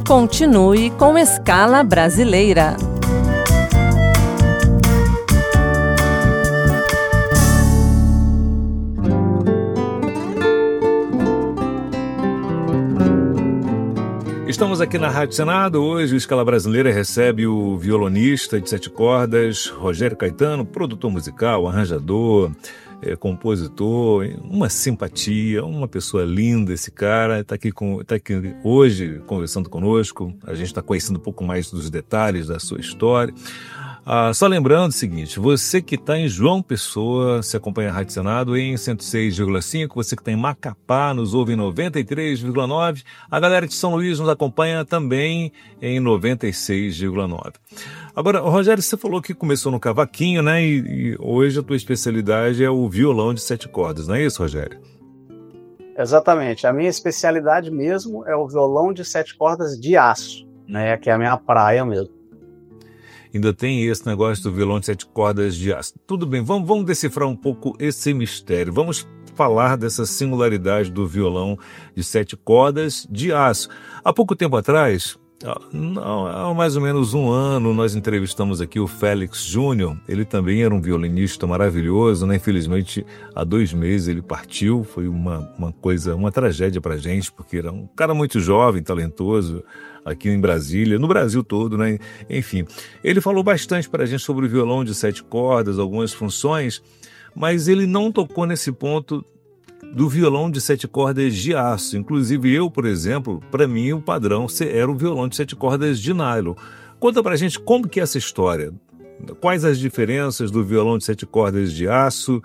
Continue com Escala Brasileira. Estamos aqui na Rádio Senado. Hoje o Escala Brasileira recebe o violonista de 7 cordas, Rogério Caetano, produtor musical, arranjador, compositor, uma simpatia, uma pessoa linda esse cara. Está aqui hoje conversando conosco. A gente está conhecendo um pouco mais dos detalhes da sua história. Só lembrando o seguinte, você que está em João Pessoa, se acompanha a Rádio Senado em 106,5, você que está em Macapá, nos ouve em 93,9, a galera de São Luís nos acompanha também em 96,9. Agora, Rogério, você falou que começou no cavaquinho, né? E hoje a tua especialidade é o violão de 7 cordas, não é isso, Rogério? Exatamente, a minha especialidade mesmo é o violão de 7 cordas de aço, né? Que é a minha praia mesmo. Ainda tem esse negócio do violão de 7 cordas de aço. Tudo bem, vamos decifrar um pouco esse mistério. Vamos falar dessa singularidade do violão de 7 cordas de aço. Há pouco tempo atrás, há mais ou menos um ano, nós entrevistamos aqui o Félix Júnior. Ele também era um violinista maravilhoso, né? Infelizmente, há 2 meses ele partiu. Foi uma tragédia pra gente, porque era um cara muito jovem, talentoso, aqui em Brasília, no Brasil todo, né? Enfim, ele falou bastante para a gente sobre o violão de 7 cordas, algumas funções, mas ele não tocou nesse ponto do violão de 7 cordas de aço. Inclusive eu, por exemplo, para mim o padrão era o violão de 7 cordas de nylon. Conta para a gente como que é essa história, quais as diferenças do violão de 7 cordas de aço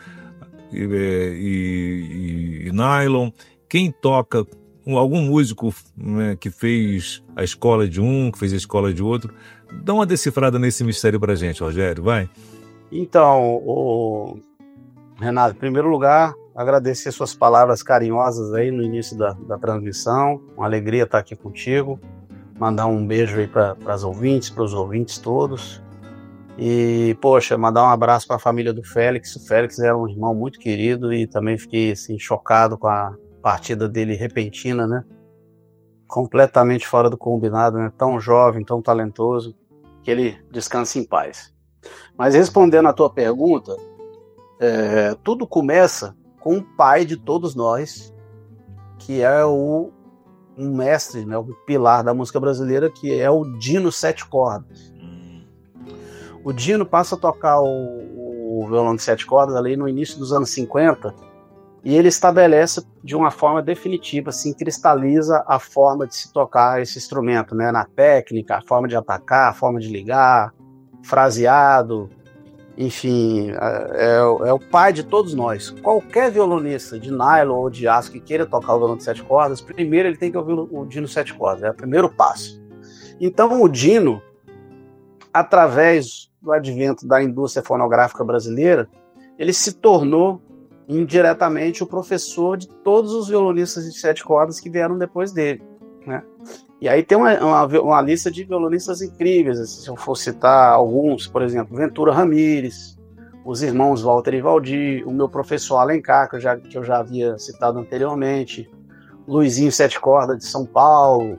e nylon, quem toca, algum músico, né, que fez a escola de um, que fez a escola de outro. Dá uma decifrada nesse mistério pra gente, Rogério, vai. Então, Renato, em primeiro lugar, agradecer suas palavras carinhosas aí no início da transmissão. Uma alegria estar aqui contigo. Mandar um beijo aí para os ouvintes todos. E, poxa, mandar um abraço para a família do Félix. O Félix era um irmão muito querido e também fiquei assim, chocado com a partida dele repentina, né? Completamente fora do combinado, né? Tão jovem, tão talentoso, que ele descanse em paz. Mas respondendo à tua pergunta, tudo começa com o pai de todos nós, que é um mestre, né? O pilar da música brasileira, que é o Dino 7 cordas. O Dino passa a tocar o violão de 7 cordas ali no início dos anos 50, e ele estabelece de uma forma definitiva, assim, cristaliza a forma de se tocar esse instrumento, né? Na técnica, a forma de atacar, a forma de ligar, fraseado, enfim, é o pai de todos nós. Qualquer violonista de nylon ou de aço que queira tocar o violão de 7 cordas, primeiro ele tem que ouvir o Dino 7 cordas, é o primeiro passo. Então o Dino, através do advento da indústria fonográfica brasileira, ele se tornou indiretamente o professor de todos os violonistas de 7 cordas que vieram depois dele, né? E aí tem uma lista de violonistas incríveis, se eu for citar alguns, por exemplo, Ventura Ramírez, os irmãos Walter e Valdir, o meu professor Alencar, que eu já havia citado anteriormente, Luizinho 7 cordas de São Paulo,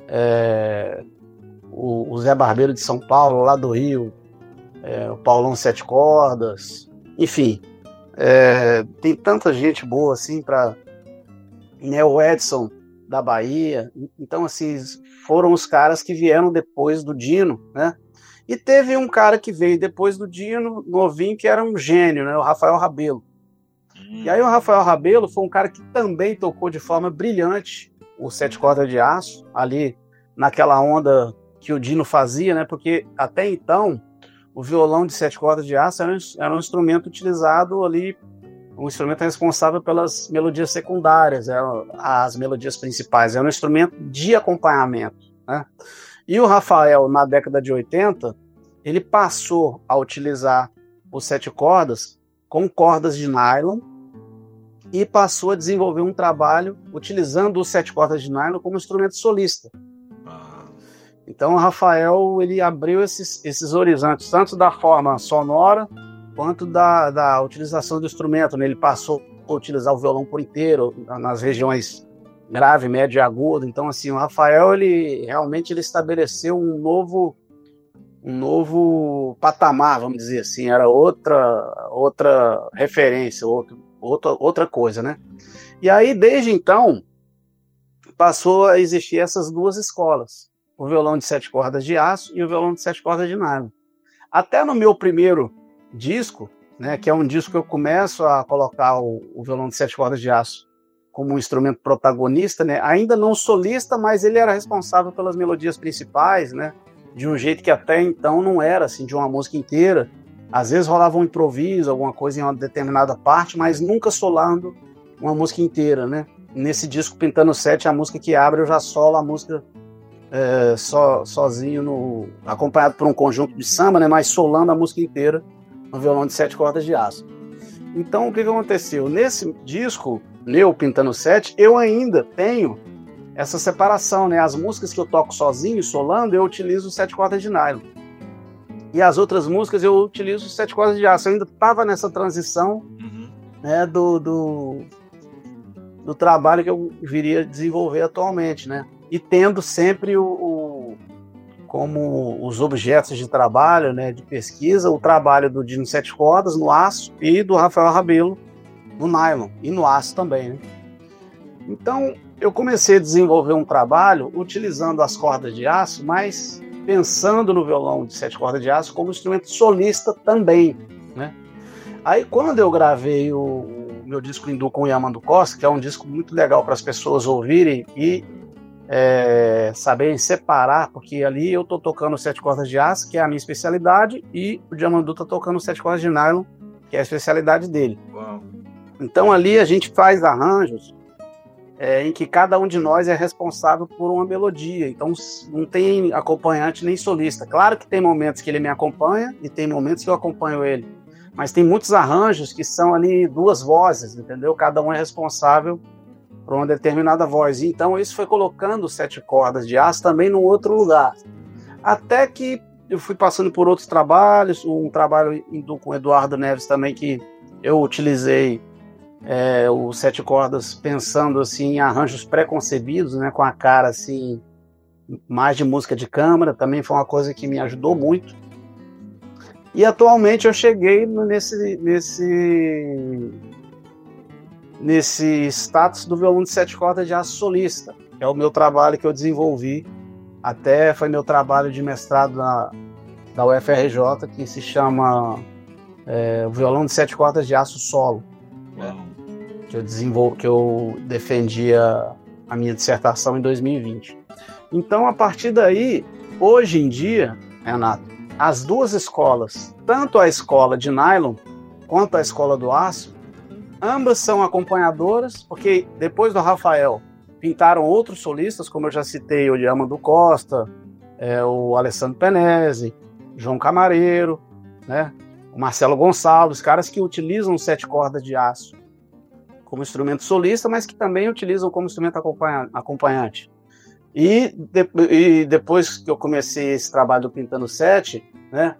o Zé Barbeiro de São Paulo, lá do Rio, o Paulão 7 cordas, enfim, tem tanta gente boa assim né, o Edson da Bahia. Então assim, foram os caras que vieram depois do Dino, né? E teve um cara que veio depois do Dino, novinho, que era um gênio, né? O Rafael Rabelo. E aí o Rafael Rabelo foi um cara que também tocou de forma brilhante o 7 cordas de aço, ali naquela onda que o Dino fazia, né? Porque até então o violão de 7 cordas de aço era um instrumento utilizado ali, um instrumento responsável pelas melodias secundárias, as melodias principais, era um instrumento de acompanhamento, né? E o Rafael, na década de 80, ele passou a utilizar os 7 cordas com cordas de nylon e passou a desenvolver um trabalho utilizando os 7 cordas de nylon como instrumento solista. Então o Rafael, ele abriu esses horizontes, tanto da forma sonora quanto da utilização do instrumento, né? Ele passou a utilizar o violão por inteiro nas regiões grave, médio e agudo. Então, assim, o Rafael, ele realmente ele estabeleceu um novo patamar, vamos dizer assim, era outra referência, outra coisa, né? E aí, desde então, passou a existir essas duas escolas, o violão de 7 cordas de aço e o violão de 7 cordas de nylon. Até no meu primeiro disco, né, que é um disco que eu começo a colocar o violão de 7 cordas de aço como um instrumento protagonista, né, ainda não solista, mas ele era responsável pelas melodias principais, né, de um jeito que até então não era assim, de uma música inteira. Às vezes rolava um improviso, alguma coisa em uma determinada parte, mas nunca solando uma música inteira, né? Nesse disco Pintando 7, a música que abre, eu já solo a música sozinho, acompanhado por um conjunto de samba, né? Mas solando a música inteira no violão de 7 cordas de aço. Então, o que aconteceu? Nesse disco, meu Pintando 7, eu ainda tenho essa separação, né? As músicas que eu toco sozinho, solando, eu utilizo 7 cordas de nylon. E as outras músicas eu utilizo 7 cordas de aço. Eu ainda estava nessa transição, né, do trabalho que eu viria desenvolver atualmente, né? E tendo sempre como os objetos de trabalho, né, de pesquisa, o trabalho do Dino 7 cordas no aço e do Rafael Rabelo no nylon e no aço também, né? Então, eu comecei a desenvolver um trabalho utilizando as cordas de aço, mas pensando no violão de 7 cordas de aço como instrumento solista também, né? Aí, quando eu gravei o meu disco Hindu com o Yamando Costa, que é um disco muito legal para as pessoas ouvirem e saberem separar, porque ali eu estou tocando 7 cordas de aço, que é a minha especialidade, e o Yamandu está tocando 7 cordas de nylon, que é a especialidade dele. Uau. Então, ali a gente faz arranjos em que cada um de nós é responsável por uma melodia. Então, não tem acompanhante nem solista. Claro que tem momentos que ele me acompanha e tem momentos que eu acompanho ele. Mas tem muitos arranjos que são ali 2 vozes, entendeu? Cada um é responsável por uma determinada voz. Então, isso foi colocando 7 cordas de aço também num outro lugar. Até que eu fui passando por outros trabalhos, um trabalho com o Eduardo Neves também, que eu utilizei o 7 cordas pensando assim, em arranjos pré-concebidos, né, com a cara assim, mais de música de câmara, também foi uma coisa que me ajudou muito. E atualmente eu cheguei nesse status do violão de 7 cordas de aço solista, que é o meu trabalho que eu desenvolvi, até foi meu trabalho de mestrado da UFRJ, que se chama o violão de 7 cordas de aço solo. Que eu defendia a minha dissertação em 2020. Então, a partir daí, hoje em dia, Renato, as duas escolas, tanto a escola de nylon quanto a escola do aço, ambas são acompanhadoras, porque depois do Rafael pintaram outros solistas, como eu já citei, o Yamando Costa, o Alessandro Penese, João Camareiro, né, o Marcelo Gonçalves, caras que utilizam 7 cordas de aço como instrumento solista, mas que também utilizam como instrumento acompanhante. E depois que eu comecei esse trabalho do Pintando 7, né,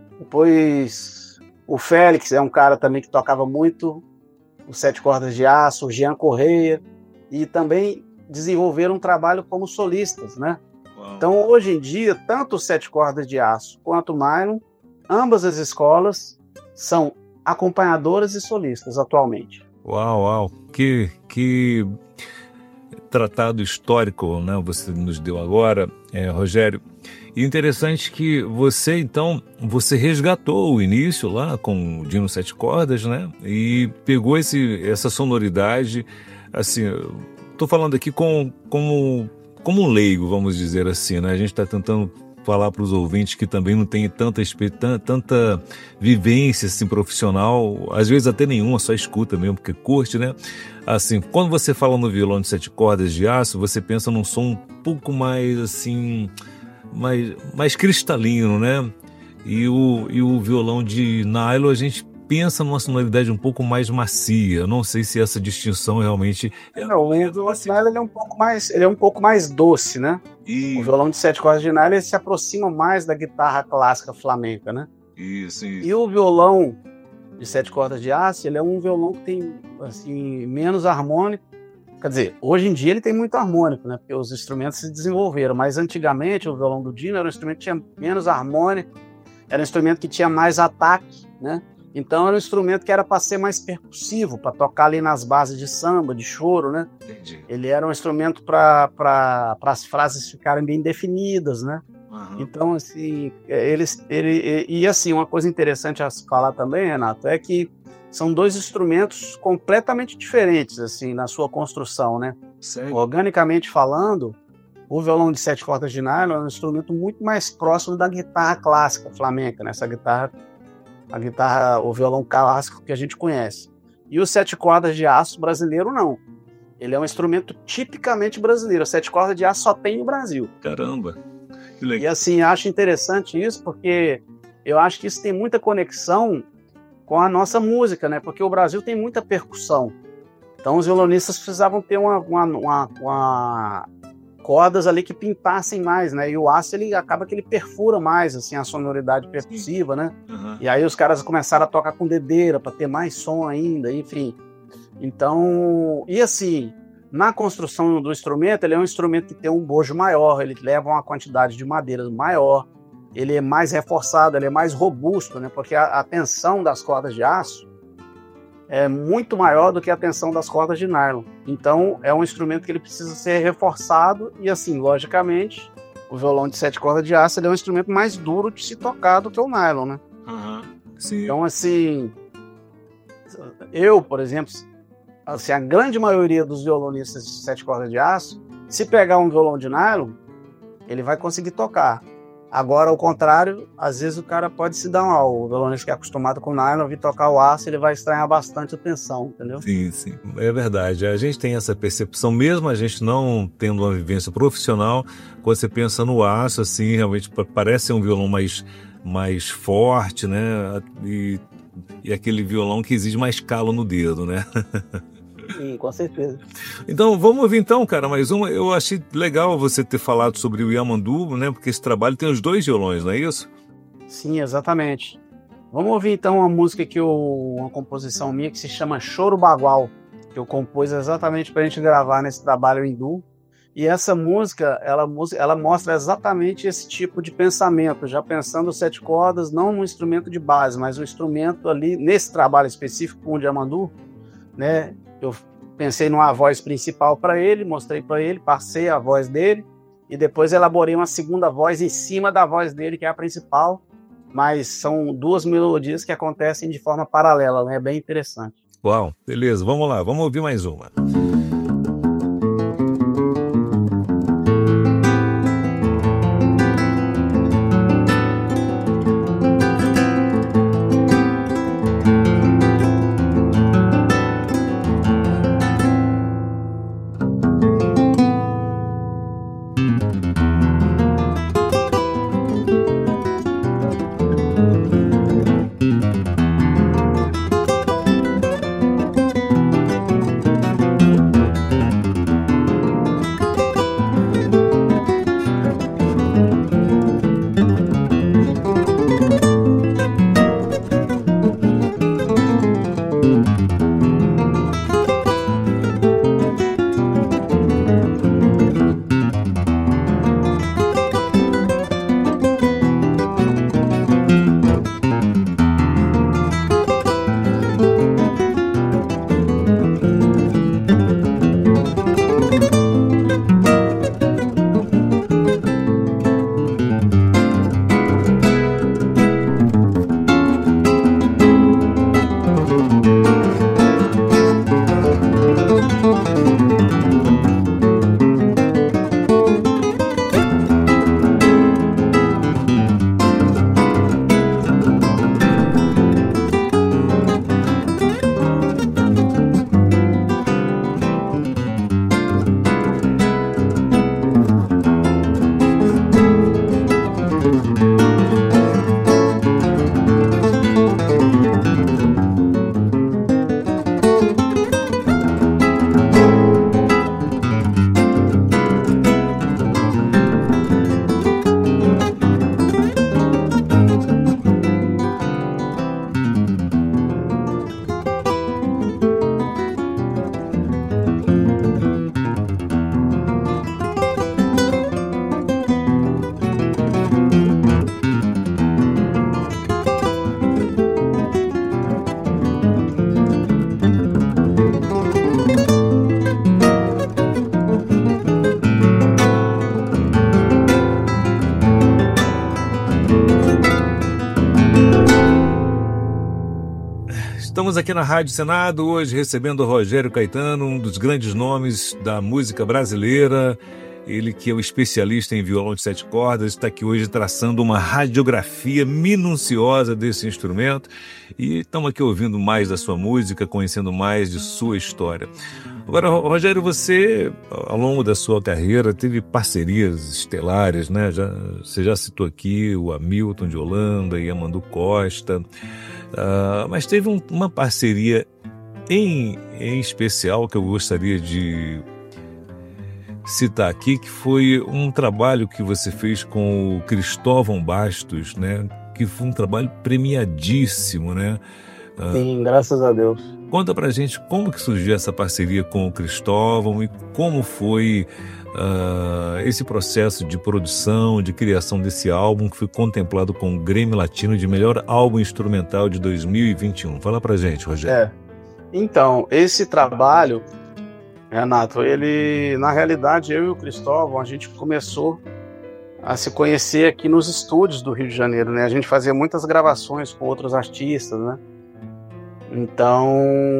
depois o Félix é um cara também que tocava muito os 7 cordas de aço, o Jean Correia, e também desenvolveram um trabalho como solistas, né? Uau. Então, hoje em dia, tanto os 7 cordas de aço quanto o nylon, ambas as escolas são acompanhadoras e solistas atualmente. Uau, uau, que tratado histórico, né, você nos deu agora, Rogério. E interessante que você resgatou o início lá com o Dino 7 cordas, né, e pegou essa sonoridade, assim, estou falando aqui como um leigo, vamos dizer assim, né, a gente está tentando falar para os ouvintes que também não tem tanta vivência assim, profissional, às vezes até nenhuma, só escuta mesmo, porque curte, né? Assim, quando você fala no violão de 7 cordas de aço, você pensa num som um pouco mais assim, mais cristalino, né? E o violão de nylon, a gente pensa numa sonoridade um pouco mais macia. Eu não sei se essa distinção realmente... Não, o nylon ele é um pouco mais doce, né? O violão de 7 cordas de nylon ele se aproxima mais da guitarra clássica flamenca, né? Isso. E o violão de 7 cordas de aço, ele é um violão que tem assim, menos harmônico Quer dizer, hoje em dia ele tem muito harmônico, né? Porque os instrumentos se desenvolveram, mas antigamente o violão do Dino era um instrumento que tinha menos harmônico, era um instrumento que tinha mais ataque, né? Então era um instrumento que era para ser mais percussivo, para tocar ali nas bases de samba, de choro, né? Entendi. Ele era um instrumento para as frases ficarem bem definidas, né? Uhum. Então, assim, e assim, uma coisa interessante a se falar também, Renato, é que são dois instrumentos completamente diferentes, assim, na sua construção, né? Sério? Organicamente falando, o violão de 7 cordas de nylon é um instrumento muito mais próximo da guitarra clássica flamenca, né? O violão clássico que a gente conhece. E o 7 cordas de aço brasileiro, não. Ele é um instrumento tipicamente brasileiro. O 7 cordas de aço só tem no Brasil. Caramba, que legal. E assim, acho interessante isso, porque eu acho que isso tem muita conexão com a nossa música, né? Porque o Brasil tem muita percussão. Então os violonistas precisavam ter cordas ali que pintassem mais, né? E o aço, ele acaba que ele perfura mais, assim, a sonoridade percussiva, né? Uhum. E aí os caras começaram a tocar com dedeira para ter mais som ainda, enfim. Então, e assim, na construção do instrumento, ele é um instrumento que tem um bojo maior, ele leva uma quantidade de madeira maior, ele é mais reforçado, ele é mais robusto, né? Porque a tensão das cordas de aço é muito maior do que a tensão das cordas de nylon. Então, é um instrumento que ele precisa ser reforçado e, assim, logicamente, o violão de 7 cordas de aço ele é um instrumento mais duro de se tocar do que o nylon, né? Uhum. Sim. Então, assim, eu, por exemplo, assim, a grande maioria dos violonistas de 7 cordas de aço, se pegar um violão de nylon, ele vai conseguir tocar. Agora, ao contrário, às vezes o cara pode se dar mal. O violonista que é acostumado com nylon, vir tocar o aço, ele vai estranhar bastante a tensão, entendeu? Sim, sim, é verdade. A gente tem essa percepção, mesmo a gente não tendo uma vivência profissional, quando você pensa no aço, assim, realmente parece um violão mais forte, né? E aquele violão que exige mais calo no dedo, né? Sim, com certeza. Então, vamos ouvir então, cara, mais uma. Eu achei legal você ter falado sobre o Yamandu, né? Porque esse trabalho tem os 2 violões, não é isso? Sim, exatamente. Vamos ouvir então uma música uma composição minha que se chama Choro Bagual, que eu compus exatamente para a gente gravar nesse trabalho hindu. E essa música, ela mostra exatamente esse tipo de pensamento, já pensando 7 cordas, não um instrumento de base, mas um instrumento ali, nesse trabalho específico com o Yamandu, né? Eu pensei numa voz principal para ele, mostrei para ele, passei a voz dele e depois elaborei uma segunda voz em cima da voz dele, que é a principal, mas são 2 melodias que acontecem de forma paralela, né? É bem interessante. Uau, beleza, vamos lá, vamos ouvir mais uma. Estamos aqui na Rádio Senado hoje recebendo o Rogério Caetano, um dos grandes nomes da música brasileira. Ele que é o especialista em violão de 7 cordas, está aqui hoje traçando uma radiografia minuciosa desse instrumento. E estamos aqui ouvindo mais da sua música, conhecendo mais de sua história. Agora, Rogério, você, ao longo da sua carreira, teve parcerias estelares, né? Você já citou aqui o Hamilton de Holanda e Amandu Costa, mas teve uma parceria em especial que eu gostaria de citar aqui, que foi um trabalho que você fez com o Cristóvão Bastos, né? Que foi um trabalho premiadíssimo, né? Sim, graças a Deus. Conta pra gente como que surgiu essa parceria com o Cristóvão e como foi esse processo de produção, de criação desse álbum que foi contemplado com o Grammy Latino de melhor álbum instrumental de 2021. Fala pra gente, Rogério. Então, esse trabalho, Renato, ele, na realidade, eu e o Cristóvão, a gente começou a se conhecer aqui nos estúdios do Rio de Janeiro, né? A gente fazia muitas gravações com outros artistas, né? Então,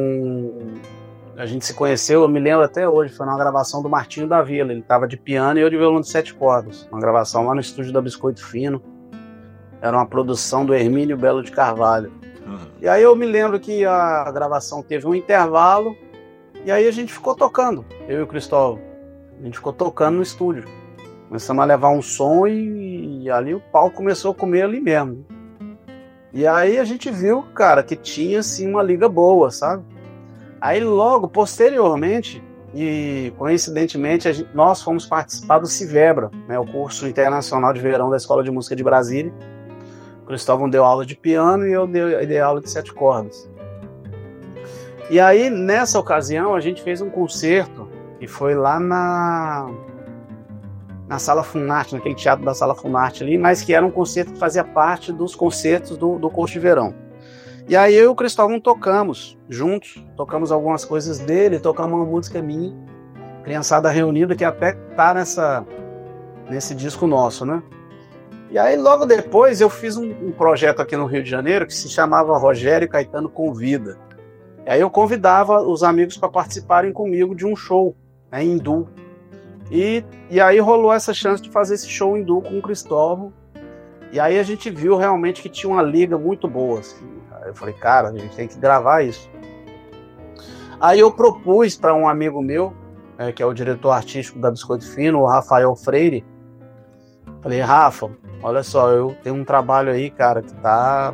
a gente se conheceu, eu me lembro até hoje, foi numa gravação do Martinho da Vila, ele estava de piano e eu de violão de 7 cordas, uma gravação lá no estúdio da Biscoito Fino, era uma produção do Hermínio Belo de Carvalho. E aí eu me lembro que a gravação teve um intervalo, e aí a gente ficou tocando, eu e o Cristóvão, a gente ficou tocando no estúdio, começamos a levar um som e ali o pau começou a comer ali mesmo. E aí a gente viu, cara, que tinha assim uma liga boa, sabe? Aí logo, posteriormente, e coincidentemente, nós fomos participar do Civebra, né, o curso internacional de verão da Escola de Música de Brasília. O Cristóvão deu aula de piano e eu dei aula de 7 cordas. E aí, nessa ocasião, a gente fez um concerto, e foi lá na Sala Funarte, naquele teatro da Sala Funarte ali, mas que era um concerto que fazia parte dos concertos do curso de verão. E aí eu e o Cristóvão tocamos juntos, tocamos algumas coisas dele, tocamos uma música minha, criançada reunida, que até tá nesse disco nosso, né? E aí logo depois eu fiz um projeto aqui no Rio de Janeiro que se chamava Rogério Caetano Convida. E aí eu convidava os amigos para participarem comigo de um show, né, em duo. E aí rolou essa chance de fazer esse show em duo com o Cristóvão. E aí a gente viu realmente que tinha uma liga muito boa. Assim. Aí eu falei, cara, a gente tem que gravar isso. Aí eu propus para um amigo meu, que é o diretor artístico da Biscoito Fino, o Rafael Freire. Falei, Rafa, olha só, eu tenho um trabalho aí, cara, que tá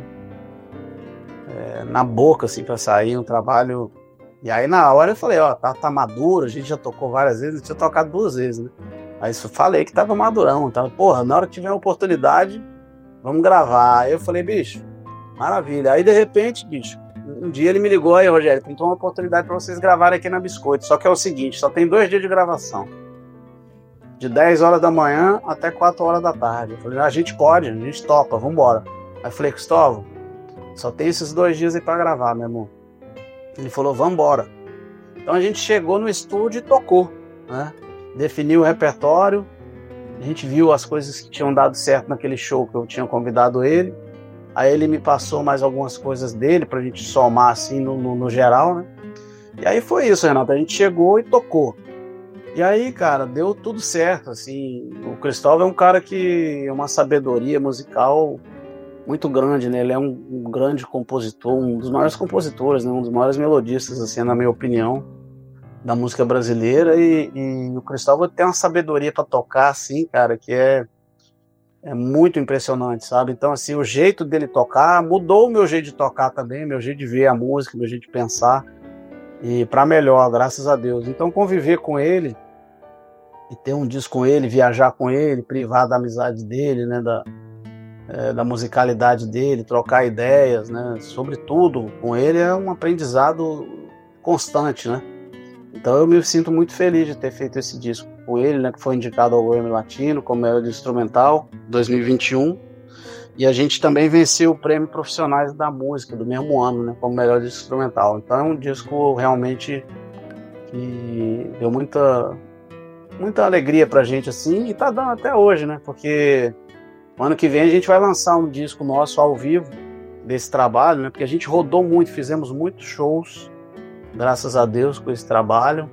na boca, assim, para sair, um trabalho... E aí na hora eu falei, ó, tá maduro, a gente já tocou várias vezes, eu tinha tocado 2 vezes, né? Aí eu falei que tava madurão, tava, porra, na hora que tiver uma oportunidade, vamos gravar. Aí eu falei, bicho, maravilha. Aí de repente, bicho, um dia ele me ligou, aí, Rogério, pintou uma oportunidade pra vocês gravarem aqui na Biscoito, só que é o seguinte, só tem 2 dias de gravação. De 10 horas da manhã até 4 horas da tarde. Eu falei, a gente pode, a gente topa, vambora. Aí eu falei, Cristóvão, só tem esses 2 dias aí pra gravar, meu irmão. Ele falou, vambora. Então a gente chegou no estúdio e tocou, né? Definiu o repertório, a gente viu as coisas que tinham dado certo naquele show que eu tinha convidado ele. Aí ele me passou mais algumas coisas dele pra gente somar assim no geral, né? E aí foi isso, Renato. A gente chegou e tocou. E aí, cara, deu tudo certo, assim. O Cristóvão é um cara que é uma sabedoria musical muito grande, né? Ele é um grande compositor, um dos maiores compositores, né? Um dos maiores melodistas, assim, na minha opinião, da música brasileira. E o Cristóvão tem uma sabedoria para tocar, assim, cara, que é muito impressionante, sabe? Então, assim, o jeito dele tocar mudou o meu jeito de tocar também, meu jeito de ver a música, meu jeito de pensar, e para melhor, graças a Deus. Então, conviver com ele e ter um disco com ele, viajar com ele, privar da amizade dele, né? Da musicalidade dele, trocar ideias, né? Sobretudo com ele é um aprendizado constante, né? Então eu me sinto muito feliz de ter feito esse disco com ele, né? Que foi indicado ao Grammy Latino como melhor instrumental 2021, e a gente também venceu o Prêmio Profissionais da Música do mesmo ano, né? Como melhor instrumental. Então é um disco realmente que deu muita alegria pra gente, assim, e tá dando até hoje, né? Porque o ano que vem a gente vai lançar um disco nosso ao vivo, desse trabalho, né? Porque a gente rodou muito, fizemos muitos shows, graças a Deus, com esse trabalho.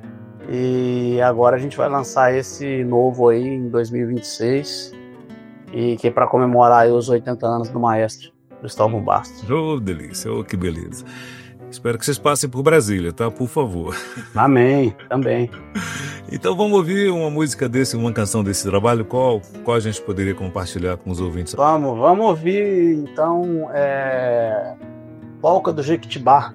E agora a gente vai lançar esse novo aí em 2026, e que é para comemorar aí os 80 anos do maestro Cristóvão Bastos. Oh, delícia, oh, que beleza. Espero que vocês passem por Brasília, tá? Por favor. Amém, também. Então vamos ouvir uma música desse, uma canção desse trabalho, qual a gente poderia compartilhar com os ouvintes? Vamos ouvir então Polca do Jequitibá,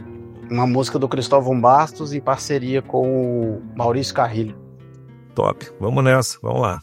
uma música do Cristóvão Bastos em parceria com o Maurício Carrilho. Top, vamos nessa, vamos lá.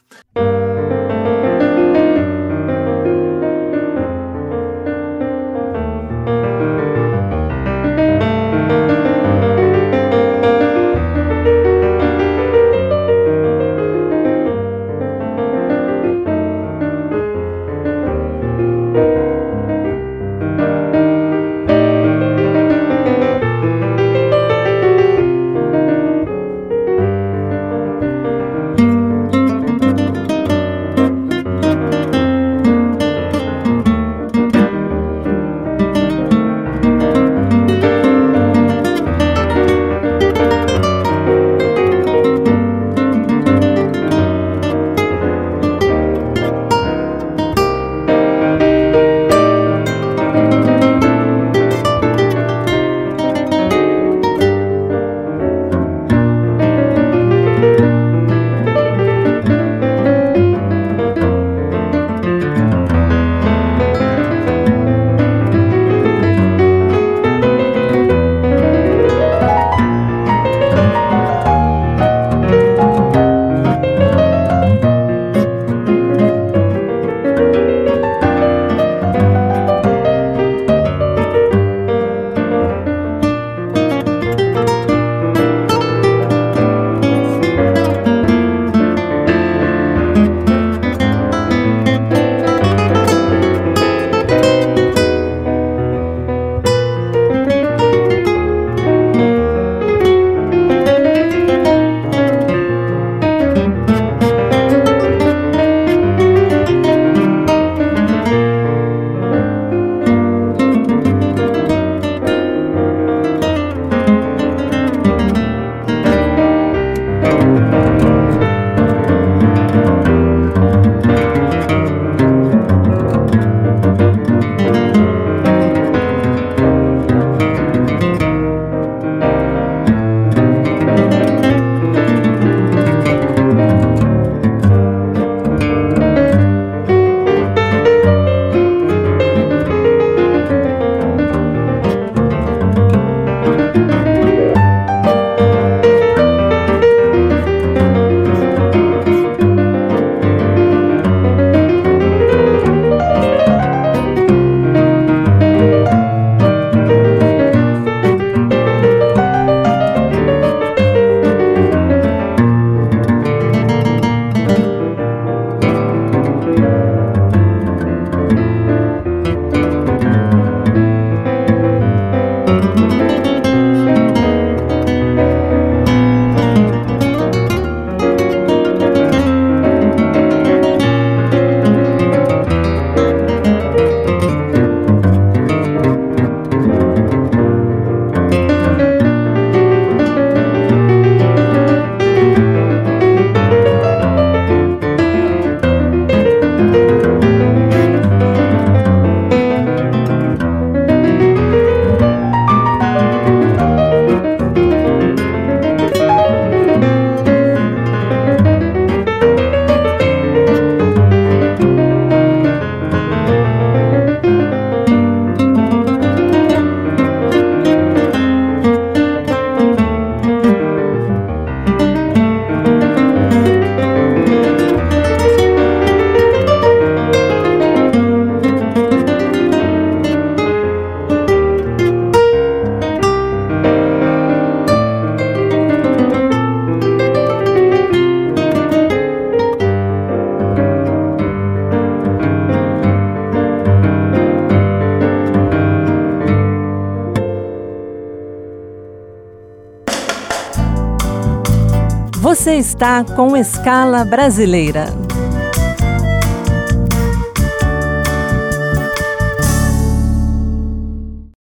Você está com Escala Brasileira.